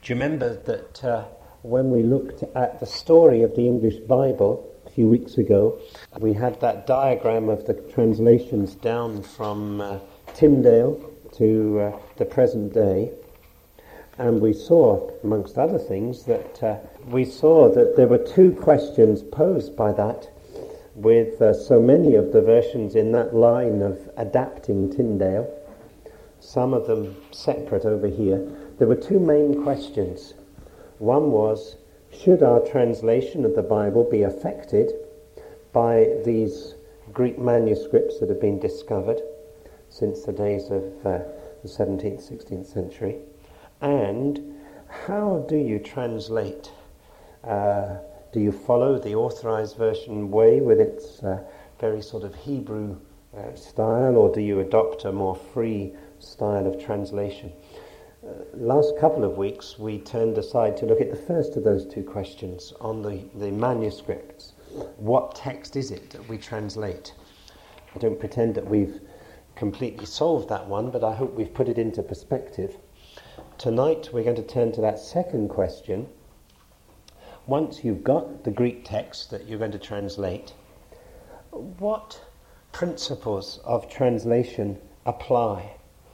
Do you remember that when we looked at the story of the English Bible a few weeks ago, we had that diagram of the translations down from Tyndale to the present day, and we saw, amongst other things, that there were two questions posed by that, with so many of the versions in that line of adapting Tyndale, some of them separate over here. There were two main questions. One was, should our translation of the Bible be affected by these Greek manuscripts that have been discovered since the days of the 17th, 16th century? And how do you translate? Do you follow the Authorized Version way with its very sort of Hebrew style, or do you adopt a more free style of translation? Last couple of weeks we turned aside to look at the first of those two questions on the manuscripts. What text is it that we translate? I don't pretend that we've completely solved that one, but I hope we've put it into perspective. Tonight we're going to turn to that second question. Once you've got the Greek text that you're going to translate, what principles of translation apply?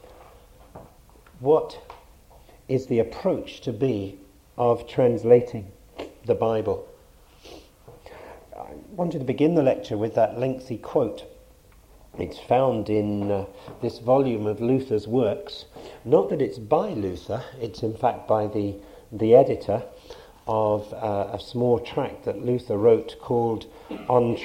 What is the approach to be of translating the Bible? I wanted to begin the lecture with that lengthy quote. It's found in this volume of Luther's works. Not that it's by Luther, it's in fact by the editor of a small tract that Luther wrote called On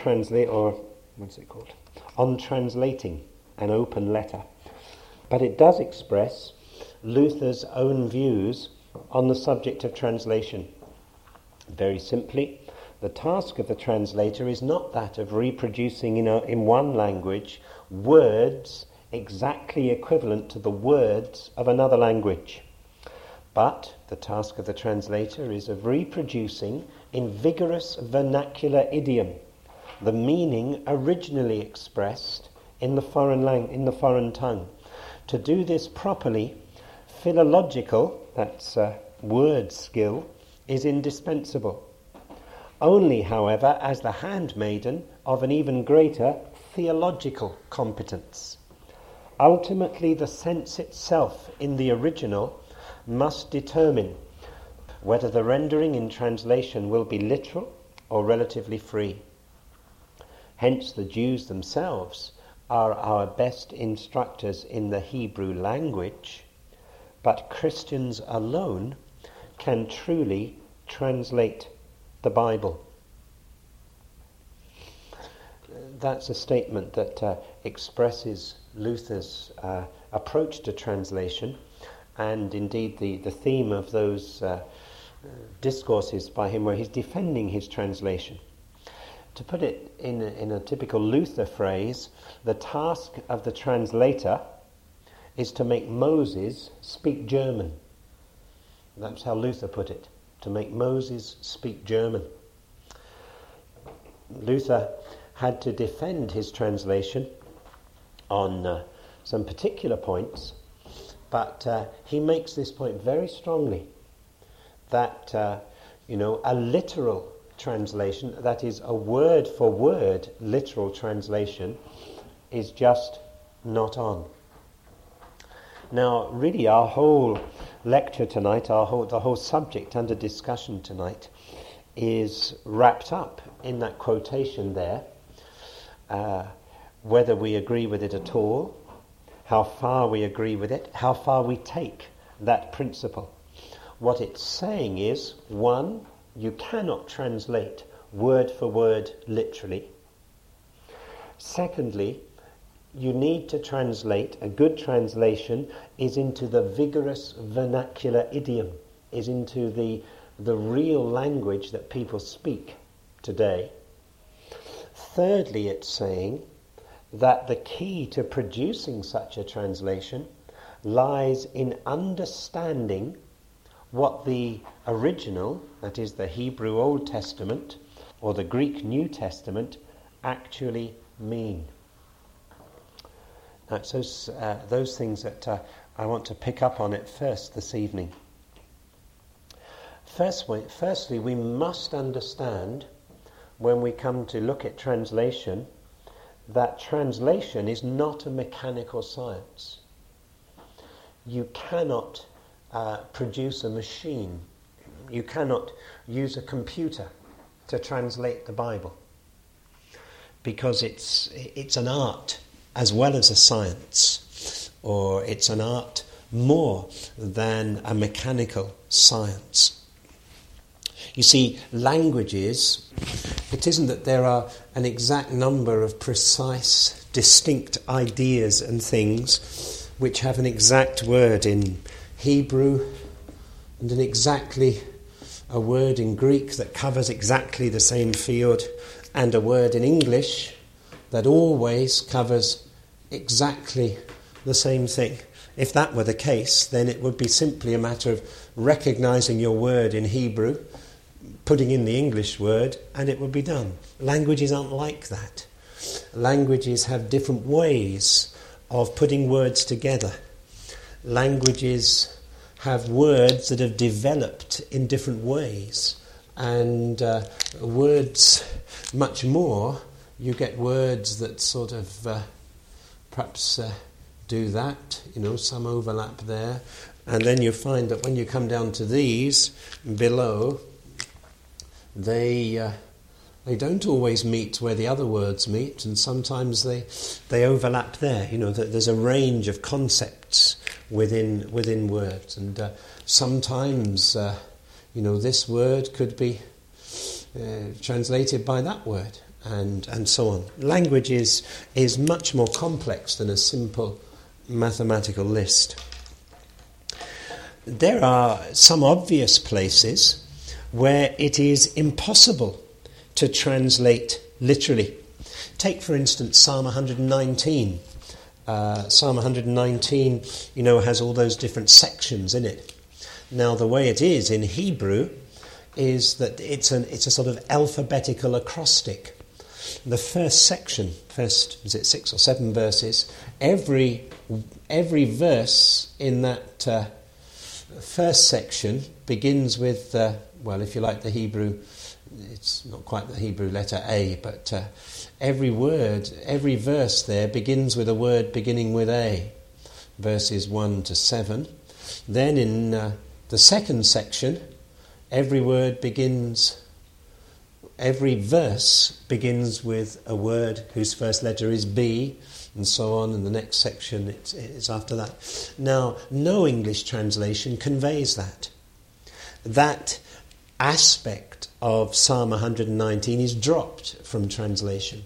Translating, an Open Letter. But it does express Luther's own views on the subject of translation. Very simply, the task of the translator is not that of reproducing in one language words exactly equivalent to the words of another language. But the task of the translator is of reproducing in vigorous vernacular idiom the meaning originally expressed in the foreign tongue. To do this properly, philological, that's word skill, is indispensable. Only, however, as the handmaiden of an even greater theological competence. Ultimately, the sense itself in the original must determine whether the rendering in translation will be literal or relatively free. Hence, the Jews themselves are our best instructors in the Hebrew language, but Christians alone can truly translate the Bible. That's a statement that expresses Luther's approach to translation, and indeed the theme of those discourses by him where he's defending his translation. To put it in a typical Luther phrase, the task of the translator is to make Moses speak German. That's how Luther put it, to make Moses speak German. Luther had to defend his translation on some particular points, but he makes this point very strongly, that a literal translation, that is a word for word literal translation, is just not on. Now, really, our whole lecture tonight, the whole subject under discussion tonight, is wrapped up in that quotation there. Whether we agree with it at all, how far we agree with it, how far we take that principle. What it's saying is, one, you cannot translate word for word literally. Secondly, you need to translate, a good translation is into the vigorous vernacular idiom, is into the real language that people speak today. Thirdly, it's saying that the key to producing such a translation lies in understanding what the original, that is the Hebrew Old Testament or the Greek New Testament, actually mean. So those things that I want to pick up on at first this evening. Firstly, we must understand, when we come to look at translation, that translation is not a mechanical science. You cannot produce a machine. You cannot use a computer to translate the Bible, because it's an art as well as a science, or it's an art more than a mechanical science. You see, languages, it isn't that there are an exact number of precise, distinct ideas and things which have an exact word in Hebrew and a word in Greek that covers exactly the same field, and a word in English that always covers exactly the same thing. If that were the case, then it would be simply a matter of recognizing your word in Hebrew, putting in the English word, and it would be done. Languages aren't like that. Languages have different ways of putting words together. Languages have words that have developed in different ways, and words much more. You get words that sort of perhaps do that, some overlap there, and then you find that when you come down to these below, they don't always meet where the other words meet, and sometimes they overlap there. There's a range of concepts within words, and sometimes this word could be translated by that word, and so on. Language is much more complex than a simple mathematical list. There are some obvious places where it is impossible to translate literally. Take, for instance, Psalm 119. Psalm 119, has all those different sections in it. Now, the way it is in Hebrew is that it's a sort of alphabetical acrostic. The first section, is it 6 or 7 verses? Every verse in that first section begins with, if you like the Hebrew, it's not quite the Hebrew letter A, but every verse there begins with a word beginning with A, verses 1 to 7. Then in the second section, every verse begins with a word whose first letter is B, and so on, and the next section it's after that. Now, no English translation conveys that. That aspect of Psalm 119 is dropped from translation.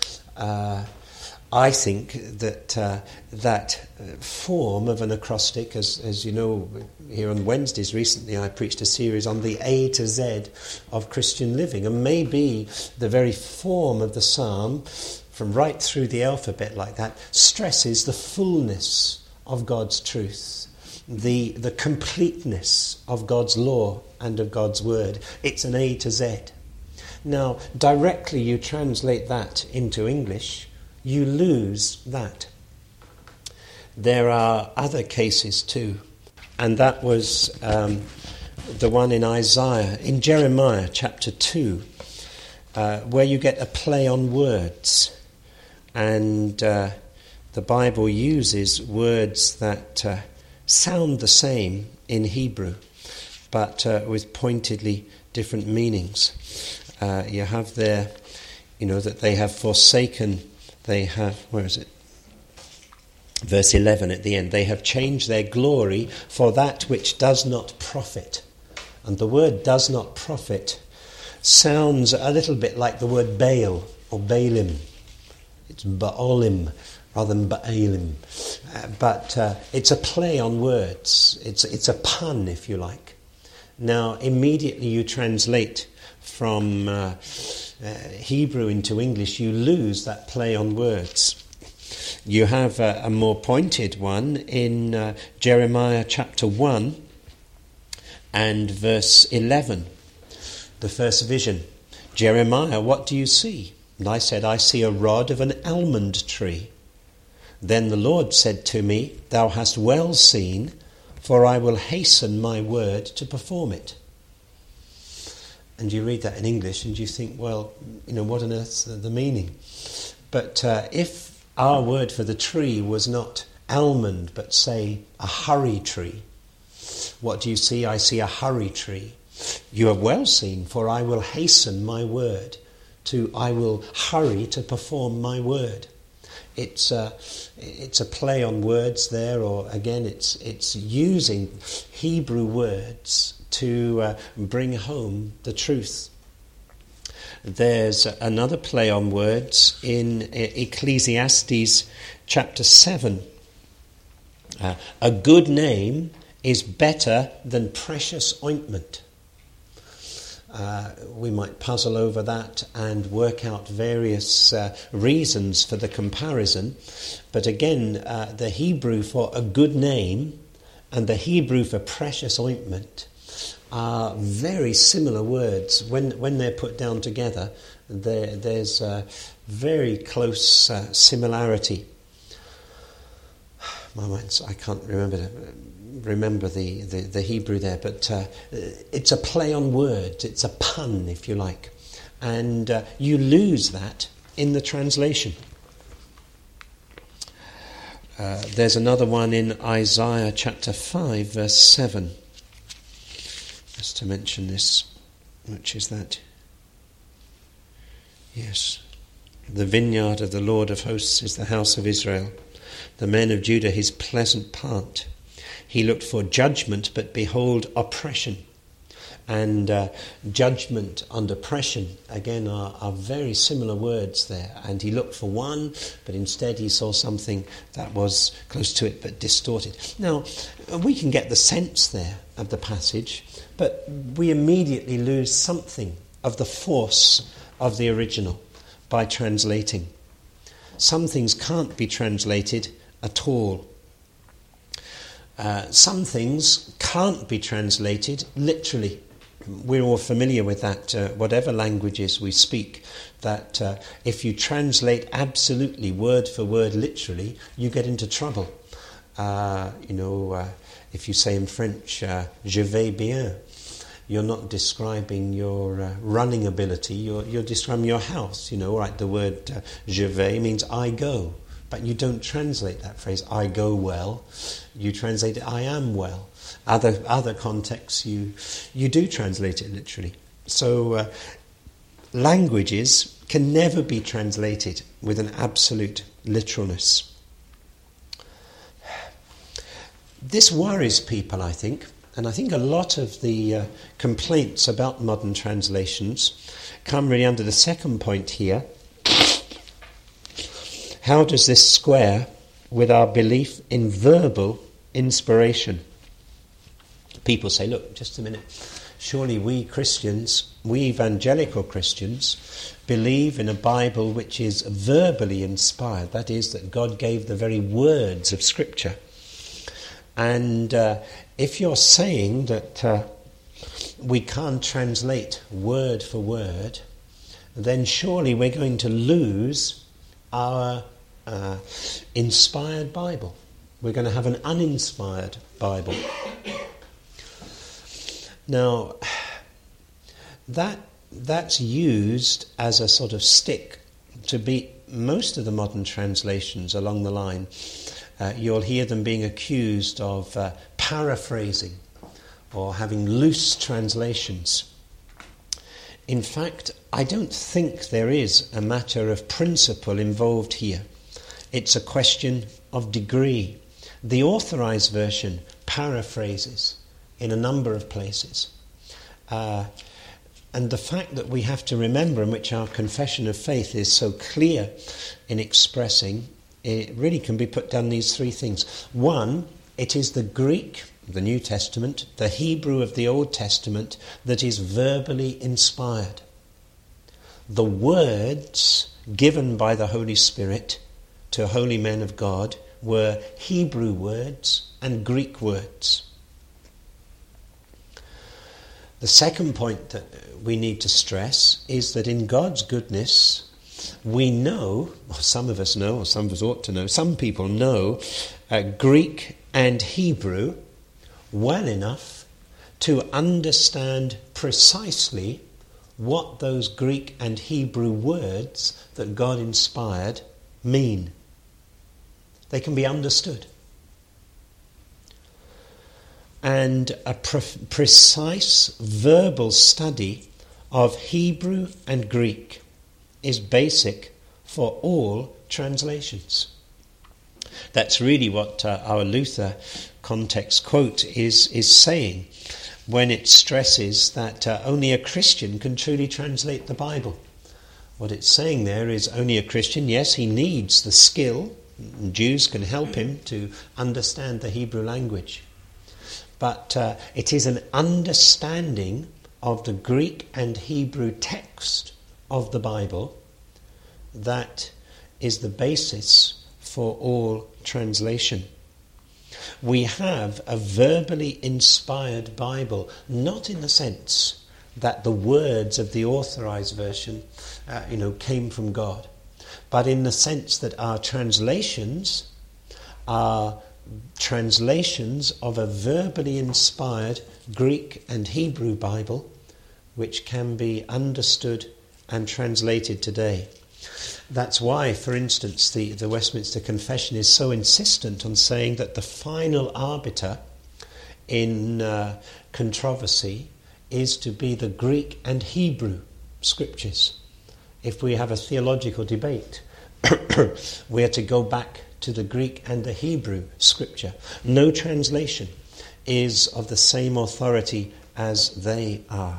I think that that form of an acrostic, as you know, here on Wednesdays recently I preached a series on the A to Z of Christian living, and maybe the very form of the psalm, from right through the alphabet like that, stresses the fullness of God's truth, the completeness of God's law and of God's word. It's an A to Z. Now, directly you translate that into English, you lose that. There are other cases too, and that was the one in Isaiah, in Jeremiah chapter 2, where you get a play on words, and the Bible uses words that sound the same in Hebrew, but with pointedly different meanings. You have there, that they have forsaken. They have, where is it? Verse 11 at the end. They have changed their glory for that which does not profit. And the word does not profit sounds a little bit like the word Baal or Baalim. It's Baalim rather than Baalim. But it's a play on words. It's a pun, if you like. Now, immediately you translate from Hebrew into English, you lose that play on words. You have a more pointed one in Jeremiah chapter 1 and verse 11. The first vision. Jeremiah, what do you see? And I said, I see a rod of an almond tree. Then the Lord said to me, thou hast well seen, for I will hasten my word to perform it. And you read that in English and you think, well, what on earth's the meaning? But if our word for the tree was not almond, but say a hurry tree, what do you see? I see a hurry tree. You have well seen, for I will hasten my word. I will hurry to perform my word. It's a play on words there, or again, it's using Hebrew words to bring home the truth. There's another play on words in Ecclesiastes chapter 7. A good name is better than precious ointment. We might puzzle over that and work out various reasons for the comparison. But again, the Hebrew for a good name and the Hebrew for precious ointment are very similar words. When they're put down together, there's a very close similarity. My mind's, I can't remember the Hebrew there, but it's a play on words, it's a pun, if you like, and you lose that in the translation. There's another one in Isaiah chapter 5 verse 7, just to mention this, which is that, yes, the vineyard of the Lord of hosts is the house of Israel, the men of Judah his pleasant part. He looked for judgment, but behold, oppression. And judgment and oppression, again, are very similar words there. And he looked for one, but instead he saw something that was close to it, but distorted. Now, we can get the sense there of the passage, but we immediately lose something of the force of the original by translating. Some things can't be translated at all. Some things can't be translated literally. We're all familiar with that, whatever languages we speak, that if you translate absolutely word for word literally, you get into trouble. If you say in French, je vais bien, you're not describing your running ability, you're describing your house. Right? The word je vais means I go. But you don't translate that phrase, I go well. You translate it, I am well. Other contexts, you do translate it literally. So languages can never be translated with an absolute literalness. This worries people, I think. And I think a lot of the complaints about modern translations come really under the second point here. How does this square with our belief in verbal inspiration? People say, look, just a minute, surely we Christians, we evangelical Christians, believe in a Bible which is verbally inspired. That is, that God gave the very words of Scripture. And if you're saying that we can't translate word for word, then surely we're going to lose our inspired Bible. We're going to have an uninspired Bible. Now, that's used as a sort of stick to beat most of the modern translations along the line. You'll hear them being accused of paraphrasing or having loose translations. In fact, I don't think there is a matter of principle involved here. It's a question of degree. The Authorized Version paraphrases in a number of places. And the fact that we have to remember, in which our confession of faith is so clear in expressing, it really can be put down these three things. One, it is the Greek, the New Testament, the Hebrew of the Old Testament, that is verbally inspired. The words given by the Holy Spirit to holy men of God were Hebrew words and Greek words. The second point that we need to stress is that in God's goodness, we know, or some of us know, or some of us ought to know, some people know Greek and Hebrew well enough to understand precisely what those Greek and Hebrew words that God inspired mean. They can be understood. And a precise verbal study of Hebrew and Greek is basic for all translations. That's really what our Luther context quote is saying when it stresses that only a Christian can truly translate the Bible. What it's saying there is only a Christian, yes, he needs the skill, and Jews can help him to understand the Hebrew language. But it is an understanding of the Greek and Hebrew text of the Bible that is the basis for all translation. We have a verbally inspired Bible, not in the sense that the words of the authorized version came from God, but in the sense that our translations are translations of a verbally inspired Greek and Hebrew Bible which can be understood and translated today. That's why, for instance, the Westminster Confession is so insistent on saying that the final arbiter in controversy is to be the Greek and Hebrew scriptures. If we have a theological debate, we are to go back to the Greek and the Hebrew scripture. No translation is of the same authority as they are.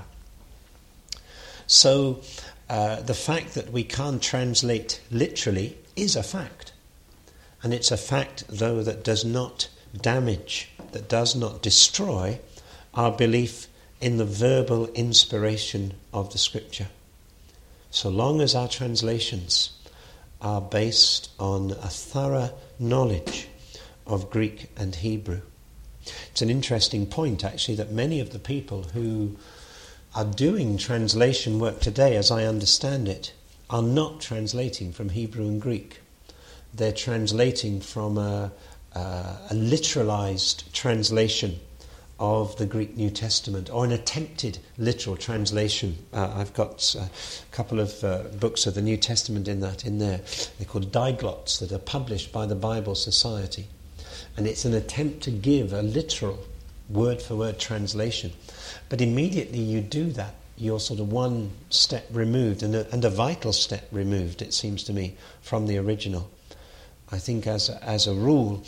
So the fact that we can't translate literally is a fact. And it's a fact, though, that does not damage, that does not destroy our belief in the verbal inspiration of the Scripture. So long as our translations are based on a thorough knowledge of Greek and Hebrew. It's an interesting point, actually, that many of the people who are doing translation work today, as I understand it, are not translating from Hebrew and Greek. They're translating from a literalized translation of the Greek New Testament, or an attempted literal translation. I've got a couple of books of the New Testament in there. They're called diglots, that are published by the Bible Society. And it's an attempt to give a literal, word-for-word translation. But immediately you do that, you're sort of one step removed, and a vital step removed, it seems to me, from the original. I think as a rule,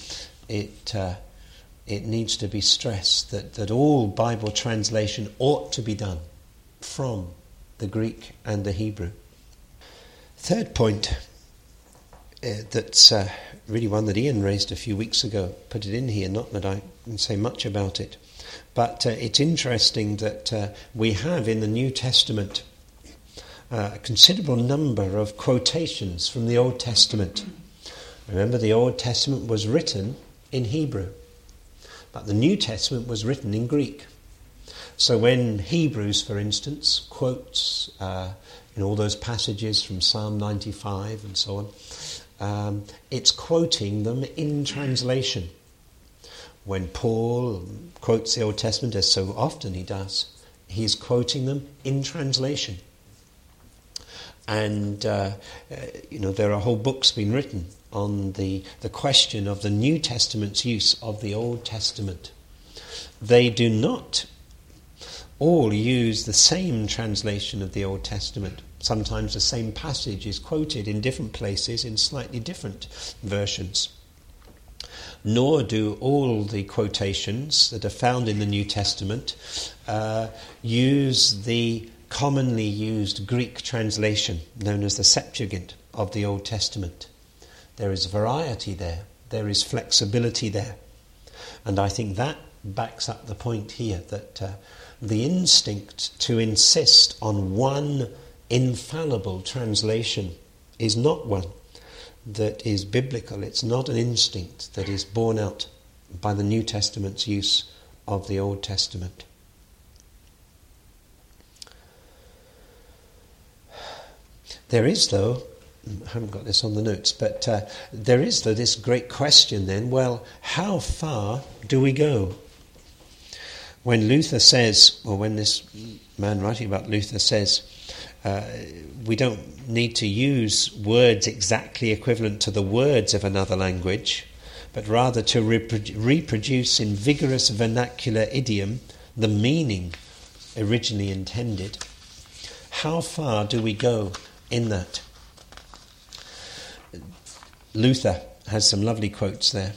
it needs to be stressed that all Bible translation ought to be done from the Greek and the Hebrew. Third point, that's really one that Ian raised a few weeks ago, put it in here, not that I can say much about it, but it's interesting that we have in the New Testament a considerable number of quotations from the Old Testament. Remember, the Old Testament was written in Hebrew, but the New Testament was written in Greek. So when Hebrews, for instance, quotes in all those passages from Psalm 95 and so on, it's quoting them in translation. When Paul quotes the Old Testament, as so often he does, he's quoting them in translation. And, there are whole books being written on the question of the New Testament's use of the Old Testament. They do not all use the same translation of the Old Testament. Sometimes the same passage is quoted in different places in slightly different versions. Nor do all the quotations that are found in the New Testament use the commonly used Greek translation known as the Septuagint of the Old Testament. There is variety there. There is flexibility there. And I think that backs up the point here that the instinct to insist on one infallible translation is not one that is biblical. It's not an instinct that is borne out by the New Testament's use of the Old Testament. There is, though, I haven't got this on the notes, but there is, though, this great question then, well, how far do we go? When Luther says, or when this man writing about Luther says, we don't need to use words exactly equivalent to the words of another language, but rather to reproduce in vigorous vernacular idiom the meaning originally intended. How far do we go in that? Luther has some lovely quotes there.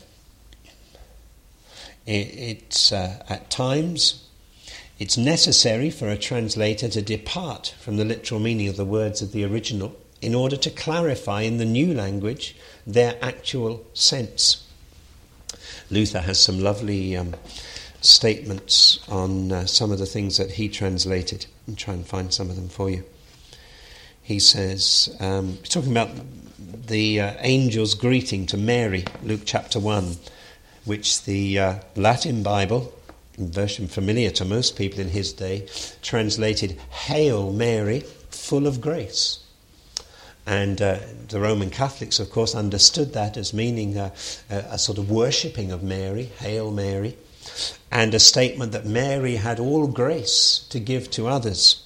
It's at times it's necessary for a translator to depart from the literal meaning of the words of the original in order to clarify in the new language their actual sense. Luther has some lovely statements on some of the things that he translated. I'll try and find some of them for you. He says, he's talking about the angel's greeting to Mary, Luke chapter 1, which the Latin Bible, a version familiar to most people in his day, translated, "Hail Mary, full of grace." And the Roman Catholics, of course, understood that as meaning a sort of worshipping of Mary, Hail Mary, and a statement that Mary had all grace to give to others.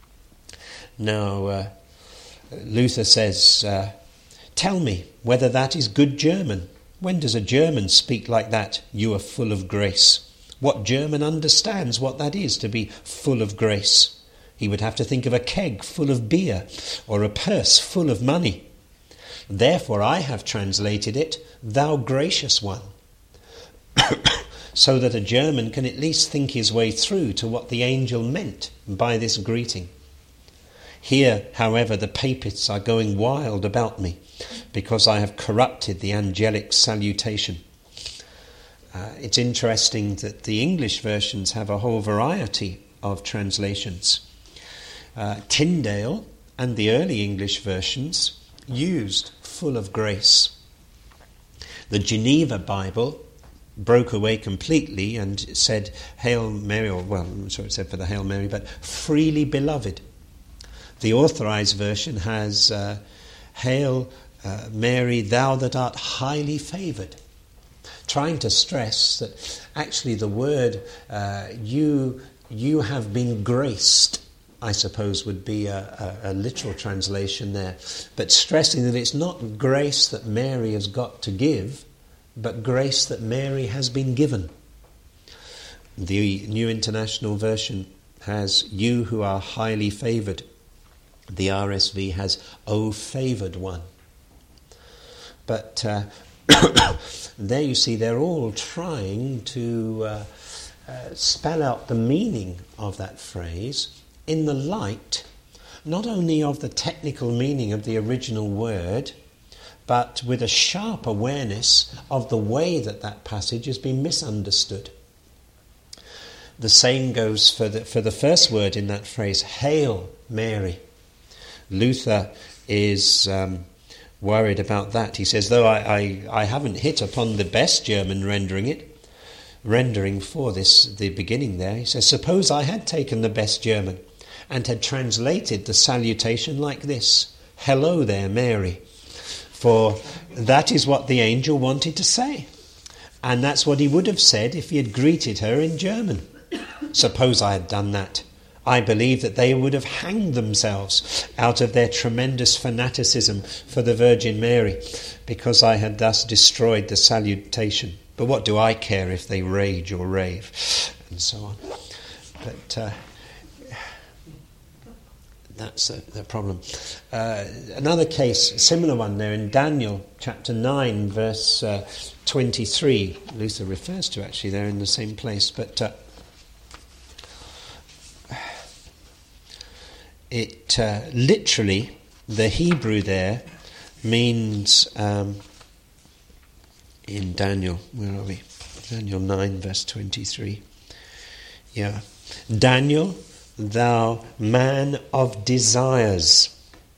Now, Luther says, tell me whether that is good German. When does a German speak like that? You are full of grace. What German understands what that is, to be full of grace? He would have to think of a keg full of beer or a purse full of money. Therefore I have translated it, thou gracious one, so that a German can at least think his way through to what the angel meant by this greeting. Here, however, the papists are going wild about me, because I have corrupted the angelic salutation. It's interesting that the English versions have a whole variety of translations. Tyndale and the early English versions used full of grace. The Geneva Bible broke away completely and said Hail Mary, or well, I'm sure it said for the Hail Mary, but freely beloved. The Authorized Version has Hail Mary, thou that art highly favoured, trying to stress that actually the word you have been graced, I suppose, would be a literal translation there, but stressing that it's not grace that Mary has got to give, but grace that Mary has been given. The New International Version has you who are highly favoured. The RSV has O favoured one. But there you see they're all trying to spell out the meaning of that phrase in the light not only of the technical meaning of the original word, but with a sharp awareness of the way that that passage has been misunderstood. The same goes for the first word in that phrase, Hail Mary. Luther is worried about that. He says, though I haven't hit upon the best German rendering for this, the beginning there, he says, suppose I had taken the best German and had translated the salutation like this, Hello there, Mary. For that is what the angel wanted to say. And that's what he would have said if he had greeted her in German. Suppose I had done that. I believe that they would have hanged themselves out of their tremendous fanaticism for the Virgin Mary, because I had thus destroyed the salutation. But what do I care if they rage or rave, and so on. But that's the problem. Another case, similar one there in Daniel chapter 9, verse 23. Luther refers to actually there in the same place, but it literally, the Hebrew there means, in Daniel, where are we? Daniel 9, verse 23. Yeah. Daniel, thou man of desires.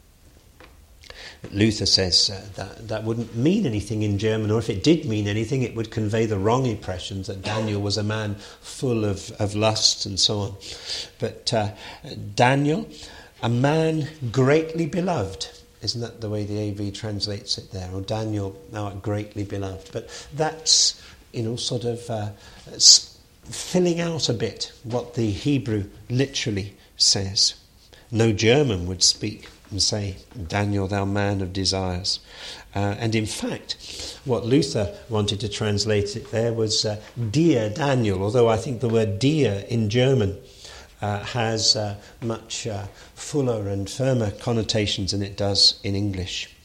Luther says that wouldn't mean anything in German, or if it did mean anything, it would convey the wrong impressions that Daniel was a man full of lusts and so on. But Daniel, a man greatly beloved. Isn't that the way the AV translates it there? Or Daniel, thou art greatly beloved. But that's, sort of filling out a bit what the Hebrew literally says. No German would speak and say, Daniel, thou man of desires. And in fact, what Luther wanted to translate it there was dear Daniel, although I think the word dear in German has much fuller and firmer connotations than it does in English.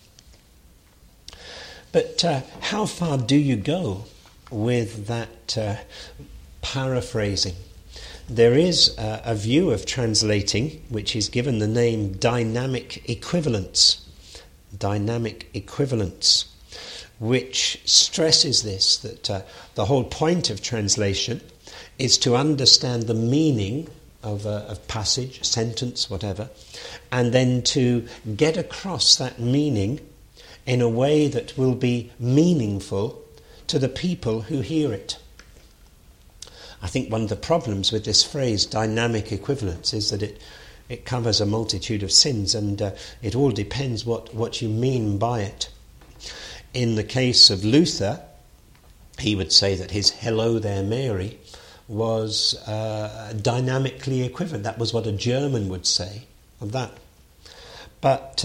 But how far do you go with that paraphrasing? There is a view of translating which is given the name dynamic equivalence. Dynamic equivalence, which stresses this, that the whole point of translation is to understand the meaning of a passage, sentence, whatever, and then to get across that meaning in a way that will be meaningful to the people who hear it. I think one of the problems with this phrase, dynamic equivalence, is that it covers a multitude of sins, and it all depends what you mean by it. In the case of Luther, he would say that his "Hello there, Mary" was dynamically equivalent. That was what a German would say of that. But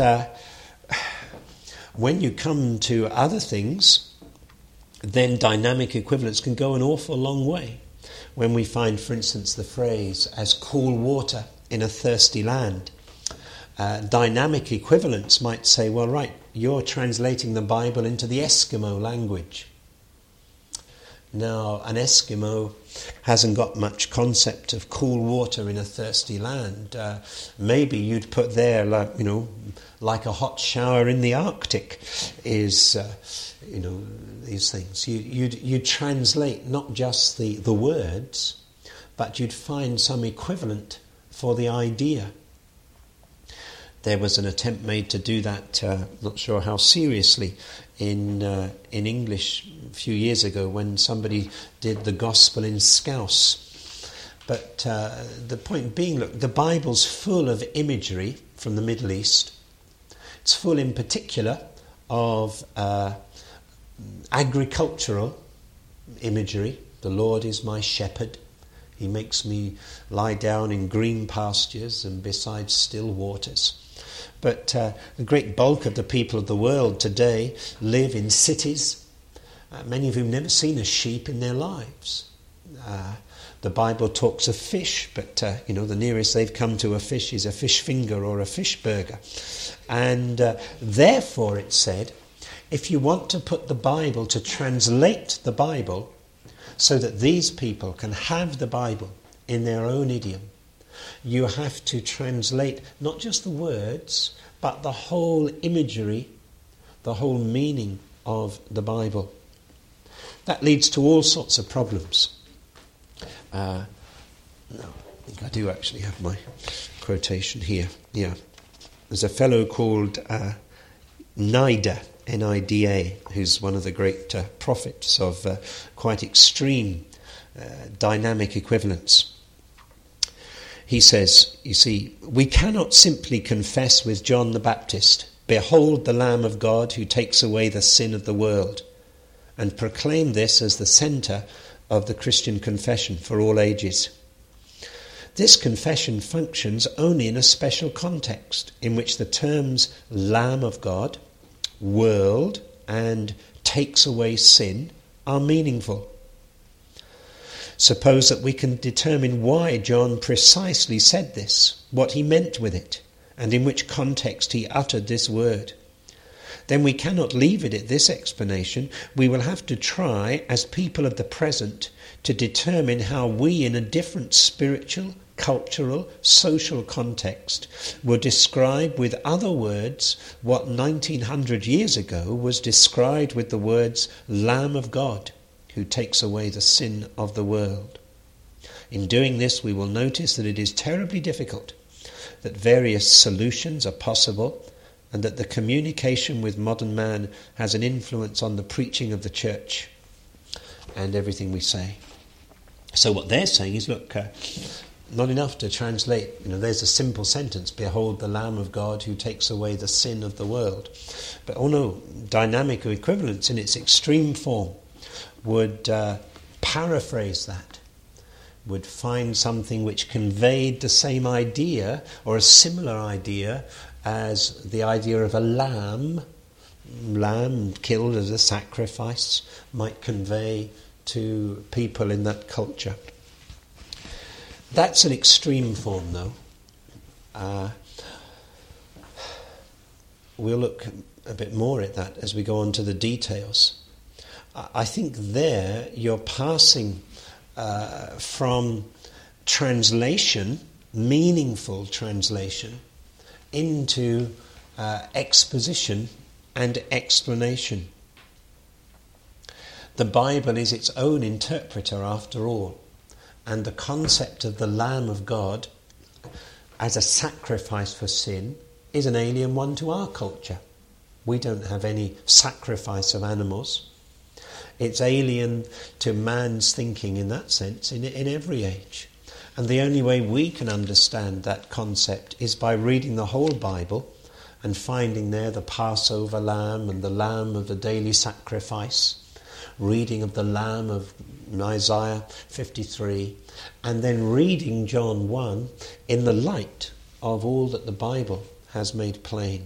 when you come to other things, then dynamic equivalence can go an awful long way. When we find, for instance, the phrase "as cool water in a thirsty land," dynamic equivalence might say, well, right, you're translating the Bible into the Eskimo language. Now, an Eskimo hasn't got much concept of cool water in a thirsty land. Maybe you'd put there, like a hot shower in the Arctic is, these things. You'd translate not just the words, but you'd find some equivalent for the idea. There was an attempt made to do that, not sure how seriously, in English a few years ago when somebody did the Gospel in Scouse. But the point being, look, the Bible's full of imagery from the Middle East. It's full in particular of agricultural imagery. The Lord is my shepherd. He makes me lie down in green pastures and beside still waters. But the great bulk of the people of the world today live in cities, many of whom never seen a sheep in their lives. The Bible talks of fish, but the nearest they've come to a fish is a fish finger or a fish burger. And therefore, it said, if you want to put the Bible, to translate the Bible so that these people can have the Bible in their own idiom, you have to translate not just the words, but the whole imagery, the whole meaning of the Bible. That leads to all sorts of problems. I think I do actually have my quotation here. Yeah. There's a fellow called Nida, N-I-D-A, who's one of the great prophets of quite extreme dynamic equivalence. He says, you see, we cannot simply confess with John the Baptist, "Behold the Lamb of God who takes away the sin of the world," and proclaim this as the centre of the Christian confession for all ages. This confession functions only in a special context in which the terms Lamb of God, world, and takes away sin are meaningful. Suppose that we can determine why John precisely said this, what he meant with it, and in which context he uttered this word. Then we cannot leave it at this explanation. We will have to try, as people of the present, to determine how we, in a different spiritual, cultural, social context, will describe with other words what 1900 years ago was described with the words Lamb of God, who takes away the sin of the world. In doing this, we will notice that it is terribly difficult, that various solutions are possible, and that the communication with modern man has an influence on the preaching of the church and everything we say. So what they're saying is, look, not enough to translate, there's a simple sentence, "Behold the Lamb of God who takes away the sin of the world." But dynamic equivalence in its extreme form would paraphrase that would find something which conveyed the same idea or a similar idea as the idea of a lamb killed as a sacrifice might convey to people in that culture. That's an extreme form, though. We'll look a bit more at that as we go on to the details. I think there you're passing from translation, meaningful translation, into exposition and explanation. The Bible is its own interpreter after all, and the concept of the Lamb of God as a sacrifice for sin is an alien one to our culture. We don't have any sacrifice of animals. It's alien to man's thinking in that sense in every age. And the only way we can understand that concept is by reading the whole Bible and finding there the Passover lamb and the lamb of the daily sacrifice, reading of the lamb of Isaiah 53, and then reading John 1 in the light of all that the Bible has made plain.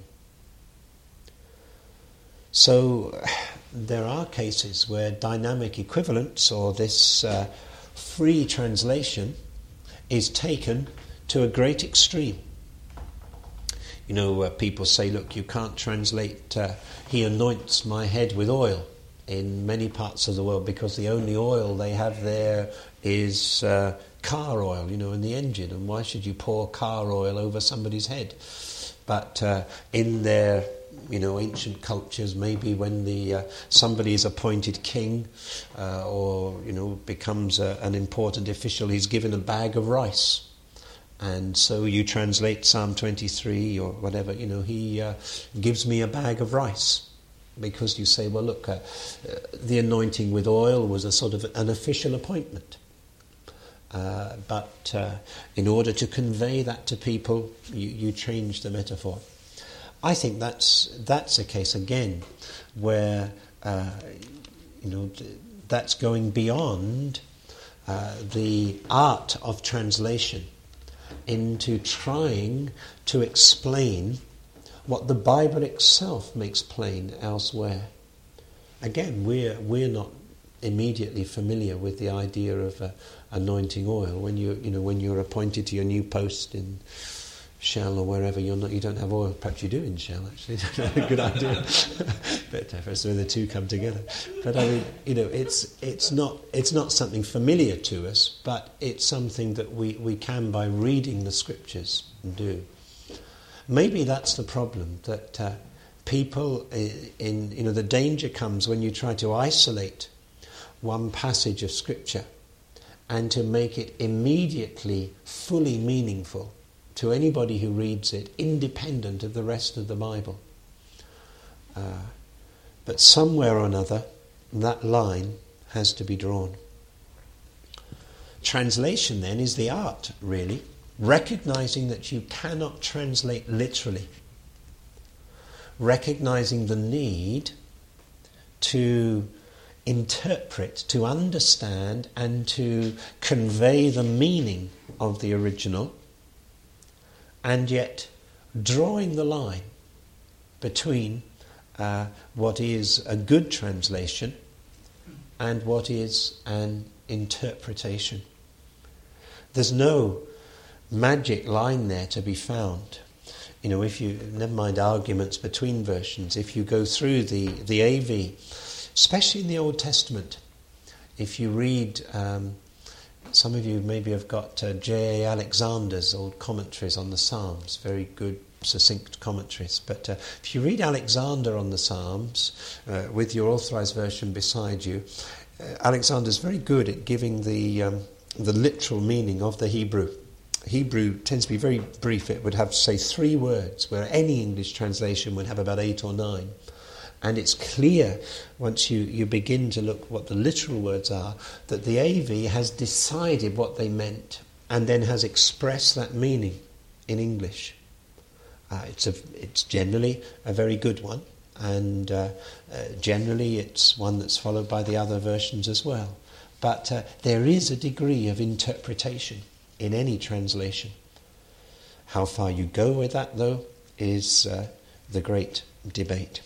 So there are cases where dynamic equivalence, or this free translation, is taken to a great extreme. You know, people say, look, you can't translate, he anoints my head with oil in many parts of the world because the only oil they have there is car oil, in the engine. And why should you pour car oil over somebody's head? But in their, ancient cultures, maybe when somebody is appointed king or, becomes an important official, he's given a bag of rice. And so you translate Psalm 23 or whatever, he gives me a bag of rice. Because you say, well, look, the anointing with oil was a sort of an official appointment. But in order to convey that to people, you change the metaphor. I think that's a case, again, where, that's going beyond the art of translation into trying to explain what the Bible itself makes plain elsewhere. Again, we're not immediately familiar with the idea of anointing oil. When you're appointed to your new post in Shell or wherever, you don't have oil. Perhaps you do in Shell, actually. Good idea. Better so the two come together. But I mean, it's not something familiar to us, but it's something that we can, by reading the scriptures, do. Maybe that's the problem, that people the danger comes when you try to isolate one passage of scripture and to make it immediately fully meaningful to anybody who reads it, independent of the rest of the Bible. But somewhere or another, that line has to be drawn. Translation then is the art, really, recognizing that you cannot translate literally, recognizing the need to interpret, to understand, and to convey the meaning of the original, and yet drawing the line between what is a good translation and what is an interpretation. There's no magic line there to be found. If you, never mind arguments between versions, if you go through the AV, especially in the Old Testament, if you read, some of you maybe have got J.A. Alexander's old commentaries on the Psalms, very good, succinct commentaries. But if you read Alexander on the Psalms, with your authorized version beside you, Alexander's very good at giving the literal meaning of the Hebrew. Hebrew tends to be very brief. It would have, say, 3 words, where any English translation would have about 8 or 9. And it's clear, once you begin to look what the literal words are, that the AV has decided what they meant and then has expressed that meaning in English. It's generally a very good one, and generally it's one that's followed by the other versions as well. But there is a degree of interpretation in any translation. How far you go with that, though, is the great debate.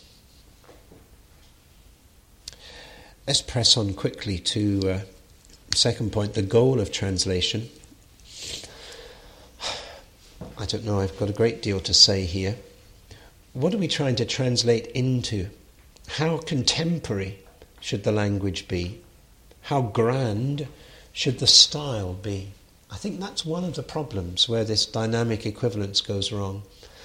Let's press on quickly to second point, the goal of translation. I don't know, I've got a great deal to say here. What are we trying to translate into? How contemporary should the language be? How grand should the style be? I think that's one of the problems where this dynamic equivalence goes wrong.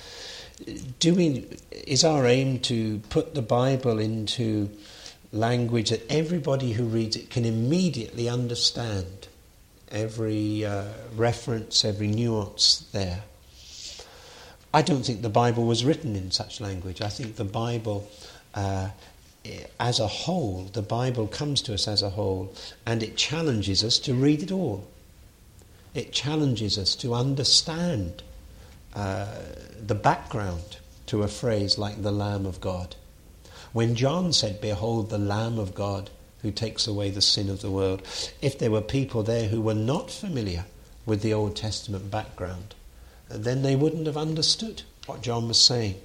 Is our aim to put the Bible into language that everybody who reads it can immediately understand? Every reference, every nuance there. I don't think the Bible was written in such language. I think the Bible as a whole, the Bible comes to us as a whole, and it challenges us to read it all. It challenges us to understand the background to a phrase like the Lamb of God. When John said, "Behold the Lamb of God who takes away the sin of the world," if there were people there who were not familiar with the Old Testament background, then they wouldn't have understood what John was saying.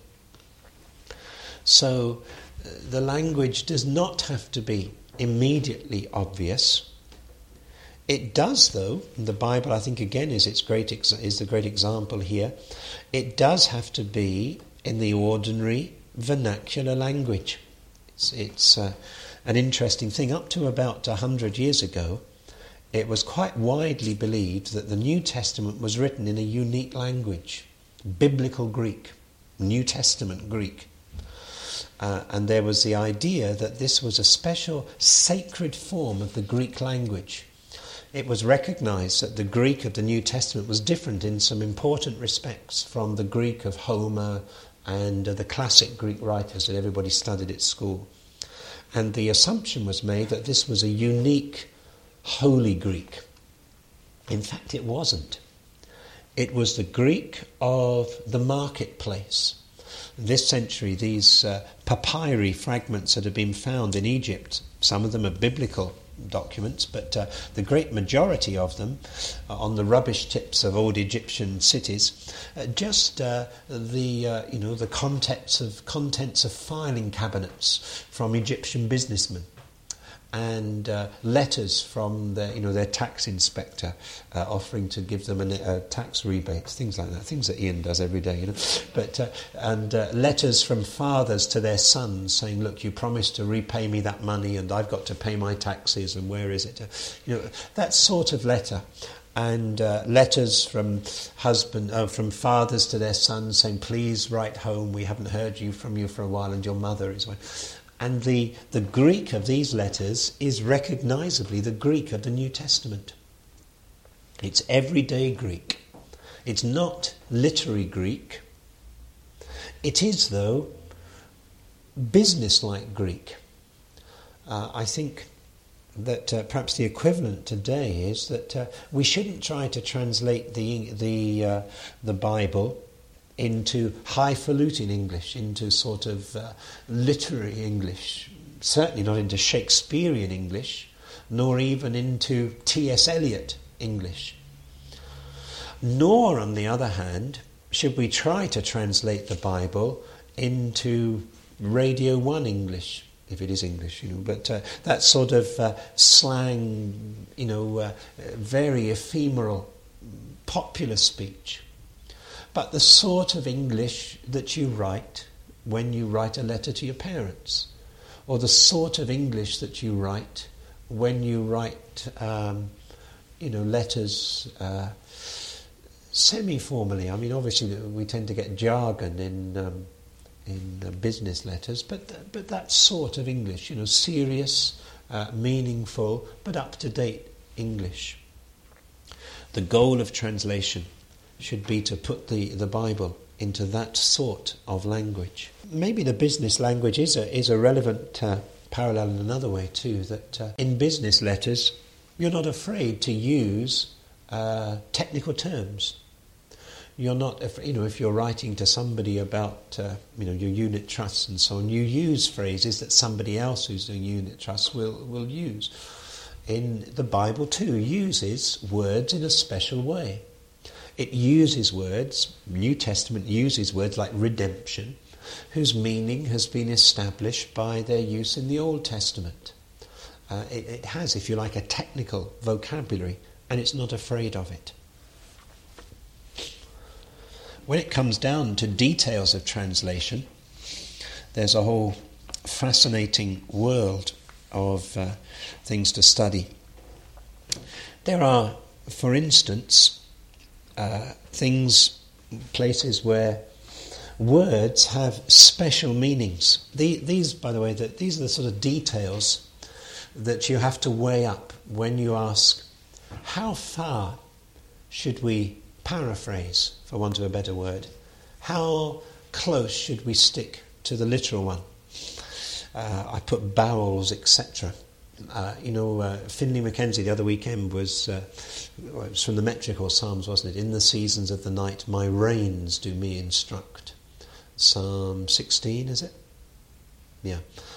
So the language does not have to be immediately obvious. It does, though, and the Bible, I think, again is the great example here. It does have to be in the ordinary vernacular language. It's an interesting thing. Up to about 100 years ago, it was quite widely believed that the New Testament was written in a unique language, Biblical Greek, New Testament Greek. And there was the idea that this was a special sacred form of the Greek language. It was recognized that the Greek of the New Testament was different in some important respects from the Greek of Homer and the classic Greek writers that everybody studied at school. And the assumption was made that this was a unique, holy Greek. In fact, it wasn't. It was the Greek of the marketplace. This century, these papyri fragments that have been found in Egypt, some of them are biblical documents, but the great majority of them on the rubbish tips of old Egyptian cities, the contents of filing cabinets from Egyptian businessmen, and letters from their tax inspector offering to give them a tax rebate, things like that, things that Ian does every day, and letters from fathers to their sons saying, "Look, you promised to repay me that money, and I've got to pay my taxes, and where is it?" That sort of letter. And letters from fathers to their sons saying, "Please write home. We haven't heard from you for a while, and your mother is one." And the Greek of these letters is recognisably the Greek of the New Testament. It's everyday Greek. It's not literary Greek. It is, though, business-like Greek. I think that perhaps the equivalent today is that we shouldn't try to translate the Bible into highfalutin English, into sort of literary English, certainly not into Shakespearean English, nor even into T.S. Eliot English. Nor, on the other hand, should we try to translate the Bible into Radio 1 English, if it is English, but that sort of slang, very ephemeral, popular speech. But the sort of English that you write when you write a letter to your parents, or the sort of English that you write when you write, letters semi-formally. I mean, obviously we tend to get jargon in business letters, but that sort of English, serious, meaningful, but up-to-date English. The goal of translation should be to put the Bible into that sort of language. Maybe the business language is a relevant parallel in another way too, that in business letters you're not afraid to use technical terms. You're not, if you're writing to somebody about your unit trusts and so on, you use phrases that somebody else who's doing unit trusts will use. in the Bible too uses words in a special way. It uses words, New Testament uses words like redemption, whose meaning has been established by their use in the Old Testament. It has, if you like, a technical vocabulary, and it's not afraid of it. When it comes down to details of translation, there's a whole fascinating world of things to study. There are, for instance, places where words have special meanings. These, by the way, these are the sort of details that you have to weigh up when you ask, how far should we paraphrase, for want of a better word? How close should we stick to the literal one? I put bowels, etc. Finley Mackenzie the other weekend was from the metrical Psalms, wasn't it? In the seasons of the night, my reins do me instruct. Psalm 16, is it? Yeah.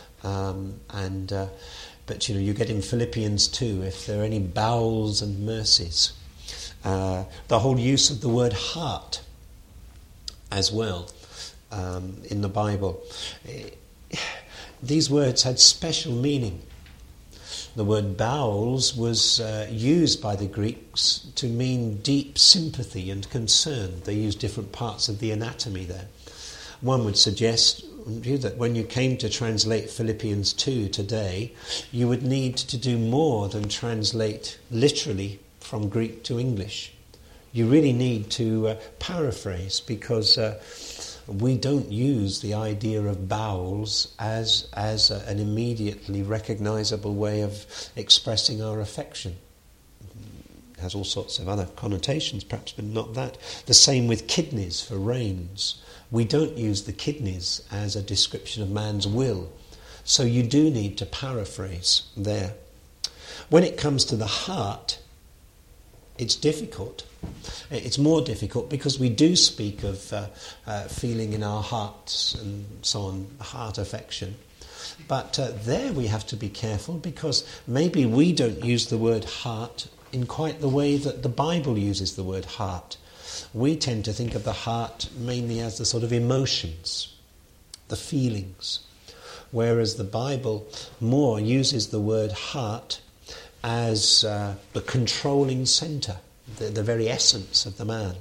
But you get in Philippians 2, if there are any bowels and mercies. The whole use of the word heart as well in the Bible. These words had special meaning. The word bowels was used by the Greeks to mean deep sympathy and concern. They used different parts of the anatomy there. One would suggest that when you came to translate Philippians 2 today, you would need to do more than translate literally from Greek to English. You really need to paraphrase, because we don't use the idea of bowels as an immediately recognisable way of expressing our affection. It has all sorts of other connotations, perhaps, but not that. The same with kidneys for reins. We don't use the kidneys as a description of man's will. So you do need to paraphrase there. When it comes to the heart, it's difficult. It's more difficult because we do speak of feeling in our hearts and so on, heart affection. But there we have to be careful, because maybe we don't use the word heart in quite the way that the Bible uses the word heart. We tend to think of the heart mainly as the sort of emotions, the feelings, whereas the Bible more uses the word heart as the controlling centre, the very essence of the man.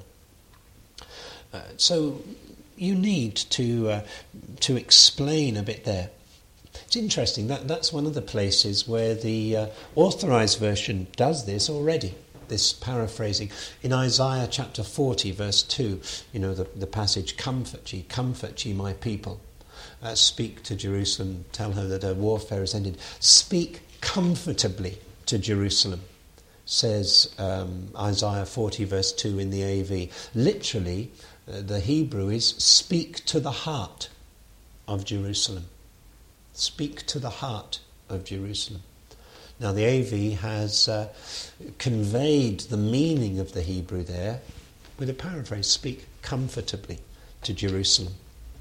So you need to explain a bit there. It's interesting, that's one of the places where the Authorised Version does this already, this paraphrasing. In Isaiah chapter 40 verse 2, the passage, comfort ye my people. Speak to Jerusalem, tell her that her warfare is ended. Speak comfortably to Jerusalem, says Isaiah 40 verse 2 in the AV. Literally, the Hebrew is speak to the heart of Jerusalem. Speak to the heart of Jerusalem. Now the AV has conveyed the meaning of the Hebrew there with a paraphrase, speak comfortably to Jerusalem.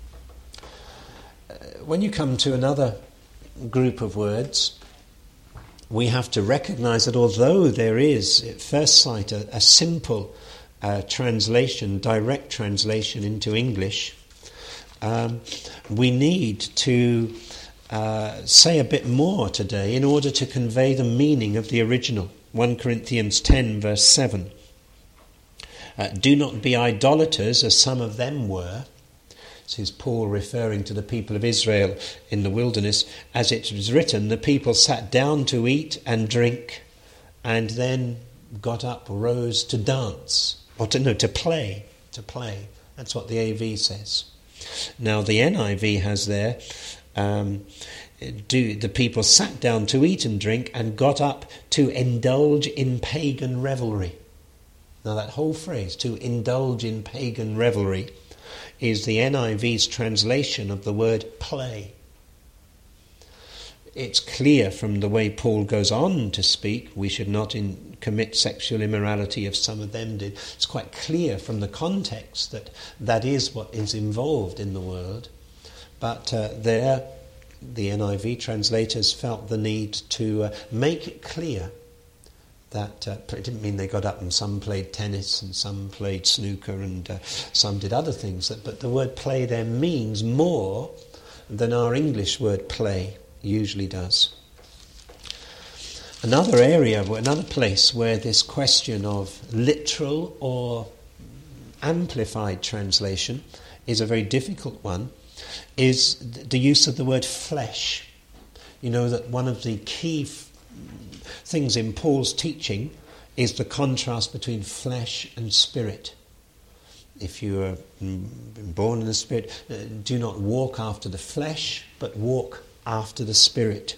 When you come to another group of words, we have to recognise that although there is, at first sight, a simple translation, direct translation into English, we need to say a bit more today in order to convey the meaning of the original. 1 Corinthians 10 verse 7. Do not be idolaters as some of them were. This is Paul referring to the people of Israel in the wilderness. As it was written, the people sat down to eat and drink, and then got up, rose to dance, or to play. That's what the AV says. Now the NIV has there, the people sat down to eat and drink and got up to indulge in pagan revelry. Now that whole phrase, to indulge in pagan revelry, is the NIV's translation of the word play. It's clear from the way Paul goes on to speak, we should not commit sexual immorality if some of them did. It's quite clear from the context that is what is involved in the word. But there, the NIV translators felt the need to make it clear That it didn't mean they got up and some played tennis and some played snooker and some did other things. But the word play there means more than our English word play usually does. Another area, another place where this question of literal or amplified translation is a very difficult one is the use of the word flesh. You know that one of the key things in Paul's teaching is the contrast between flesh and spirit. If you are born in the spirit, do not walk after the flesh, but walk after the spirit.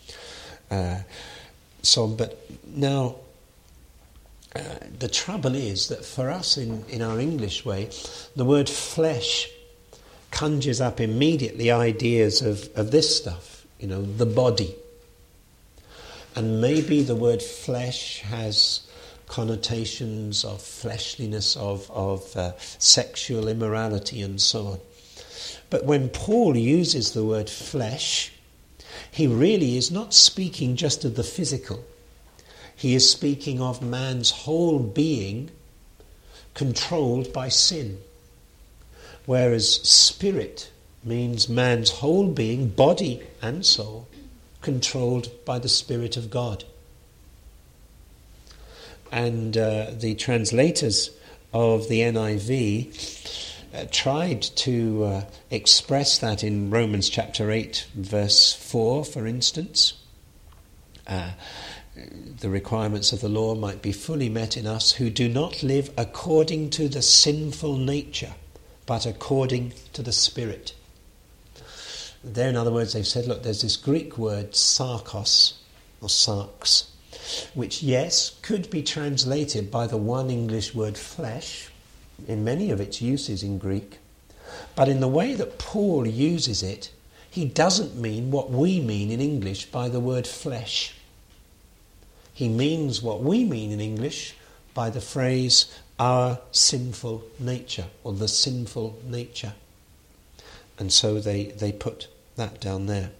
But now, the trouble is that for us in our English way, the word flesh conjures up immediately ideas of this stuff, the body. And maybe the word flesh has connotations of fleshliness, of sexual immorality and so on. But when Paul uses the word flesh, he really is not speaking just of the physical. He is speaking of man's whole being controlled by sin. Whereas spirit means man's whole being, body and soul, controlled by the Spirit of God. And the translators of the NIV tried to express that in Romans chapter 8, verse 4, for instance. The requirements of the law might be fully met in us who do not live according to the sinful nature, but according to the Spirit. There, in other words, they've said, look, there's this Greek word sarkos, or sarx, which, yes, could be translated by the one English word flesh, in many of its uses in Greek, but in the way that Paul uses it, he doesn't mean what we mean in English by the word flesh. He means what we mean in English by the phrase, our sinful nature, or the sinful nature. And so they put that down there.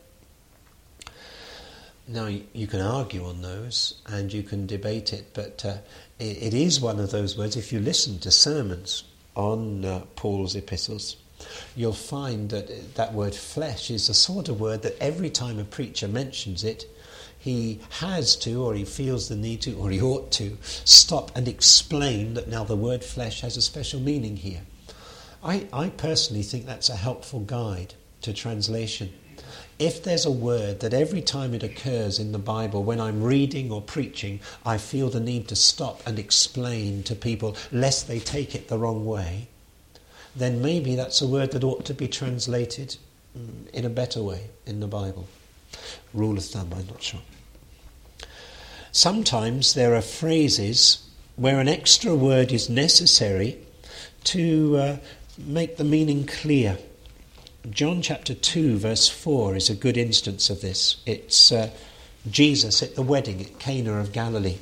Now, you can argue on those and you can debate it, but it is one of those words. If you listen to sermons on Paul's epistles, you'll find that word flesh is the sort of word that every time a preacher mentions it, he has to, or he feels the need to, or he ought to, stop and explain that now the word flesh has a special meaning here. I personally think that's a helpful guide to translation. If there's a word that every time it occurs in the Bible, when I'm reading or preaching, I feel the need to stop and explain to people lest they take it the wrong way, then maybe that's a word that ought to be translated in a better way in the Bible. Rule of thumb, I'm not sure. Sometimes there are phrases where an extra word is necessary to make the meaning clear. John chapter 2 verse 4 is a good instance of this. It's Jesus at the wedding at Cana of Galilee.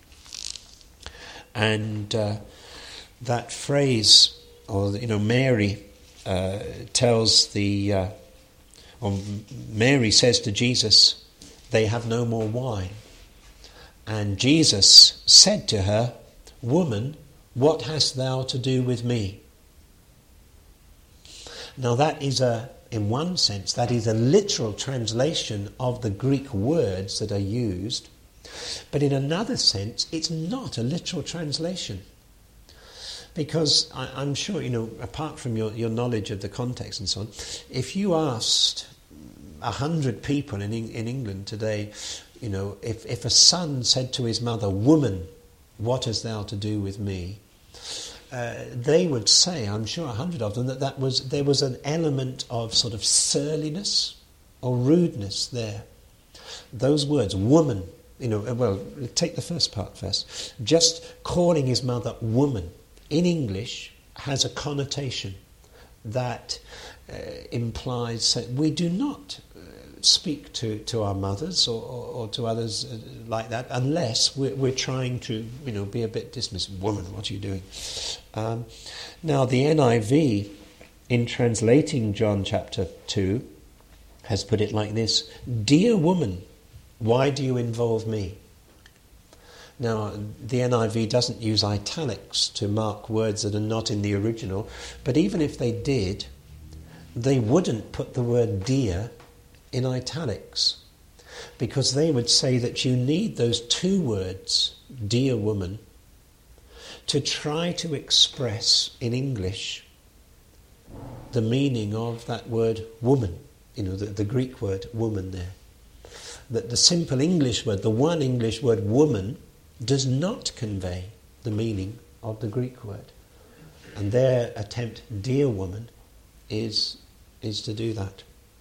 And that phrase, or Mary tells Mary says to Jesus, they have no more wine. And Jesus said to her, woman, what hast thou to do with me? Now that is in one sense, that is a literal translation of the Greek words that are used. But in another sense, it's not a literal translation. Because I'm sure, apart from your knowledge of the context and so on, if you asked 100 people in England today, if a son said to his mother, woman, what hast thou to do with me? They would say, I'm sure 100 of them, there was an element of sort of surliness or rudeness there. Those words, woman, take the first part first. Just calling his mother woman in English has a connotation that implies we do not speak to our mothers or to others like that unless we're trying to be a bit dismissive. Woman, what are you doing? Now the NIV, in translating John chapter 2, has put it like this: dear woman, why do you involve me? Now, the NIV doesn't use italics to mark words that are not in the original, but even if they did, they wouldn't put the word dear in italics, because they would say that you need those two words, dear woman, to try to express in English the meaning of that word woman, the Greek word woman there. That the simple English word, the one English word woman, does not convey the meaning of the Greek word. And their attempt, dear woman, is to do that.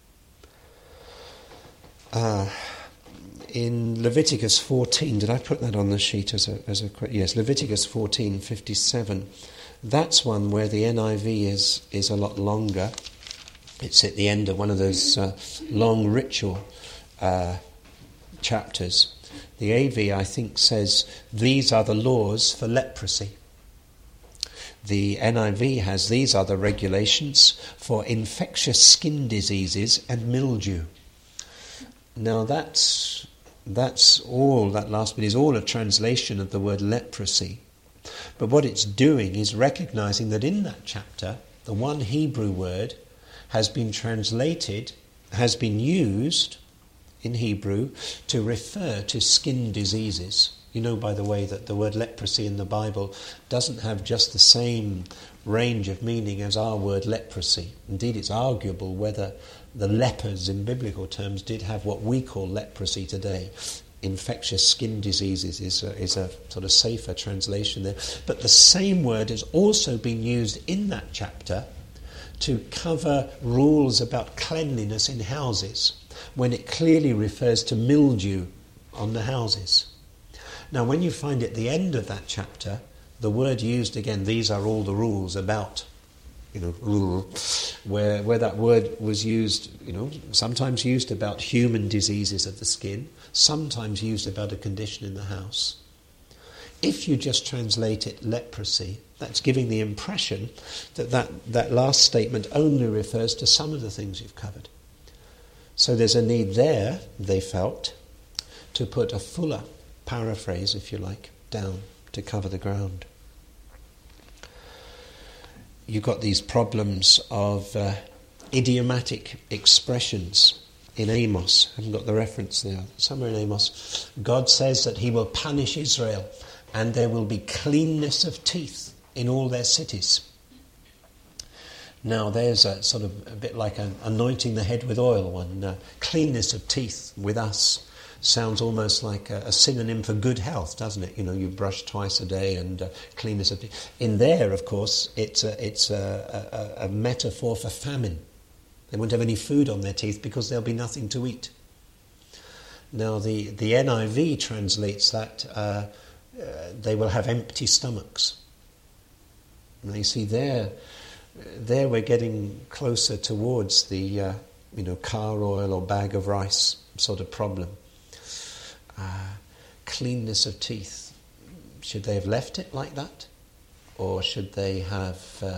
In Leviticus 14, did I put that on the sheet as a yes, Leviticus 14:57. That's one where the NIV is a lot longer. It's at the end of one of those long ritual chapters. The AV, I think, says, these are the laws for leprosy. The NIV has, these are the regulations for infectious skin diseases and mildew. Now that's all, that last bit is all a translation of the word leprosy. But what it's doing is recognizing that in that chapter, the one Hebrew word has been translated, has been used in Hebrew to refer to skin diseases. You know, by the way, that the word leprosy in the Bible doesn't have just the same range of meaning as our word leprosy. Indeed, it's arguable whether the lepers in biblical terms did have what we call leprosy today. Infectious skin diseases is a sort of safer translation there. But the same word has also been used in that chapter to cover rules about cleanliness in houses, when it clearly refers to mildew on the houses. Now, when you find at the end of that chapter, the word used again, these are all the rules about, where that word was used, sometimes used about human diseases of the skin, sometimes used about a condition in the house. If you just translate it leprosy, that's giving the impression that last statement only refers to some of the things you've covered. So there's a need there, they felt, to put a fuller paraphrase, if you like, down to cover the ground. You've got these problems of idiomatic expressions in Amos. I haven't got the reference there. Somewhere in Amos, God says that he will punish Israel and there will be cleanness of teeth in all their cities. Now there's a sort of a bit like an anointing the head with oil one. Cleanness of teeth with us sounds almost like a synonym for good health, doesn't it? You brush twice a day and cleanness of teeth. In there, of course, it's a metaphor for famine. They won't have any food on their teeth because there'll be nothing to eat. Now the NIV translates that they will have empty stomachs. And you see there we're getting closer towards the car oil or bag of rice sort of problem. Cleanness of teeth. Should they have left it like that? Or should they have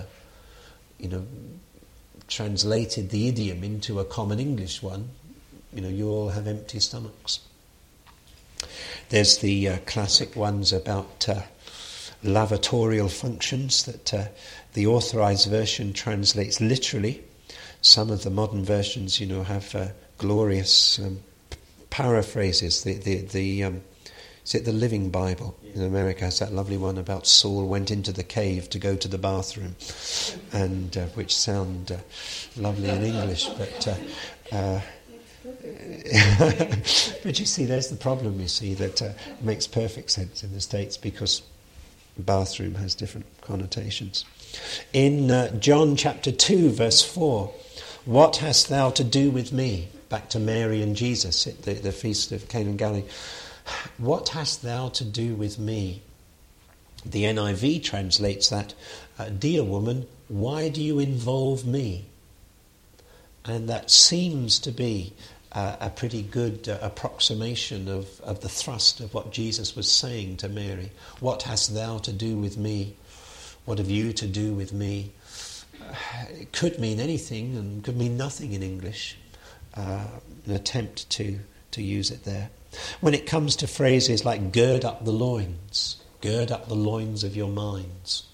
translated the idiom into a common English one? You all have empty stomachs. There's the classic ones about lavatorial functions that the Authorized Version translates literally. Some of the modern versions, have glorious paraphrases. Is it the Living Bible in America has that lovely one about Saul went into the cave to go to the bathroom, and which sound lovely in English, but but you see, there's the problem. You see that makes perfect sense in the States because bathroom has different connotations. In John chapter 2 verse 4, what hast thou to do with me? Back to Mary and Jesus at the feast of Cana and Galilee. What hast thou to do with me? The NIV translates that, dear woman, why do you involve me? And that seems to be a pretty good approximation of the thrust of what Jesus was saying to Mary. What hast thou to do with me? What have you to do with me? It could mean anything and could mean nothing in English. An attempt to use it there. When it comes to phrases like gird up the loins of your minds,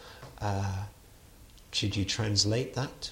should you translate that?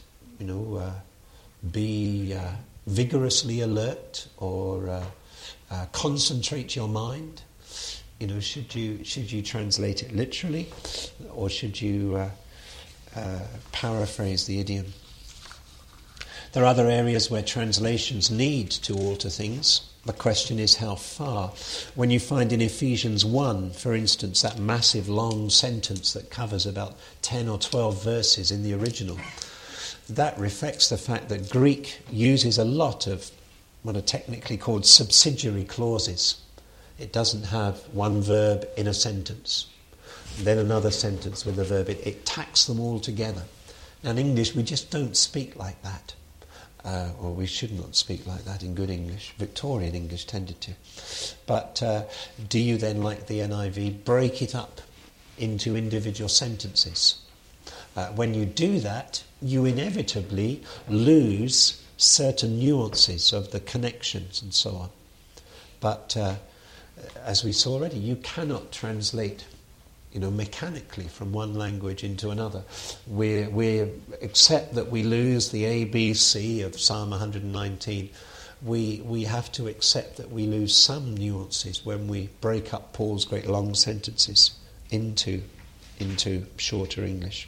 Be vigorously alert, or concentrate your mind. Should you translate it literally, or should you paraphrase the idiom? There are other areas where translations need to alter things. The question is how far. When you find in Ephesians 1, for instance, that massive long sentence that covers about 10 or 12 verses in the original, that reflects the fact that Greek uses a lot of what are technically called subsidiary clauses. It doesn't have one verb in a sentence, then another sentence with a verb. It tacks them all together. Now in English we just don't speak like that. Or we should not speak like that in good English. Victorian English tended to. But do you then, like the NIV, break it up into individual sentences? When you do that, you inevitably lose certain nuances of the connections and so on. But as we saw already, you cannot translate mechanically from one language into another. We accept that we lose the A, B, C of Psalm 119. We have to accept that we lose some nuances when we break up Paul's great long sentences into shorter English.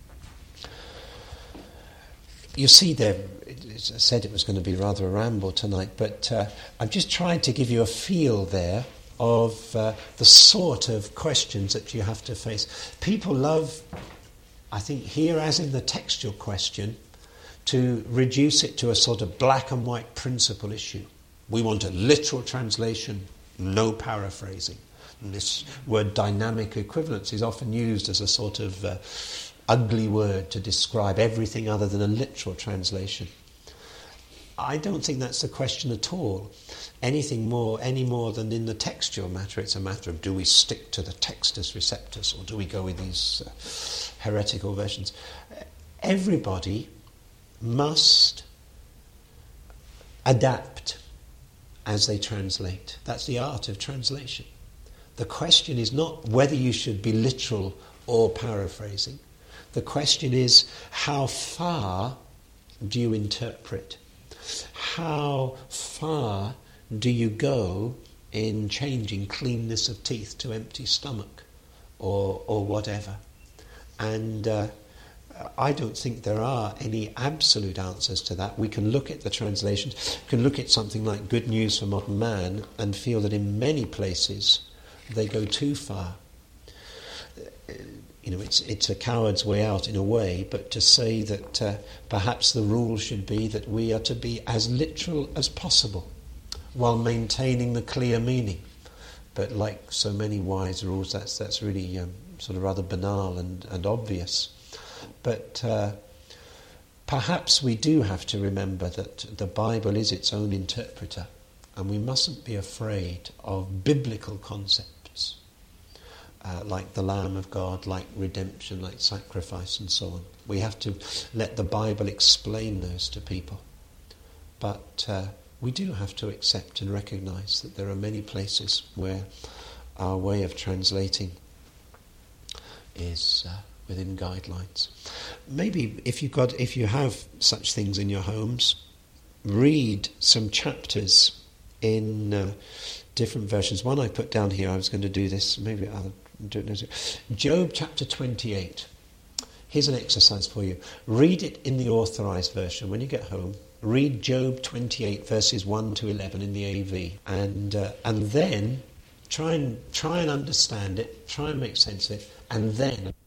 You see there, I said it was going to be rather a ramble tonight, but I've just tried to give you a feel there of the sort of questions that you have to face. People love, I think here as in the textual question, to reduce it to a sort of black and white principle issue. We want a literal translation, no paraphrasing. And this word dynamic equivalence is often used as a sort of ugly word to describe everything other than a literal translation. I don't think that's the question at all. Any more than in the textual matter. It's a matter of, do we stick to the Textus Receptus, or do we go with these heretical versions? Everybody must adapt as they translate. That's the art of translation. The question is not whether you should be literal or paraphrasing. The question is, how far do you interpret? How far do you go in changing cleanness of teeth to empty stomach, or whatever? And I don't think there are any absolute answers to that. We can look at the translations, we can look at something like Good News for Modern Man and feel that in many places they go too far. It's a coward's way out in a way, but to say that perhaps the rule should be that we are to be as literal as possible while maintaining the clear meaning. But like so many wise rules, that's really sort of rather banal and obvious. But perhaps we do have to remember that the Bible is its own interpreter, and we mustn't be afraid of biblical concepts. Like the Lamb of God, like redemption, like sacrifice and so on. We have to let the Bible explain those to people. But we do have to accept and recognise that there are many places where our way of translating is within guidelines. Maybe if you have such things in your homes, read some chapters in different versions. One I put down here, I was going to do this, maybe I'll do it next week. Job chapter 28. Here's an exercise for you. Read it in the authorised version. When you get home, read Job 28 verses 1 to 11 in the AV, and then try and understand it, try and make sense of it, and then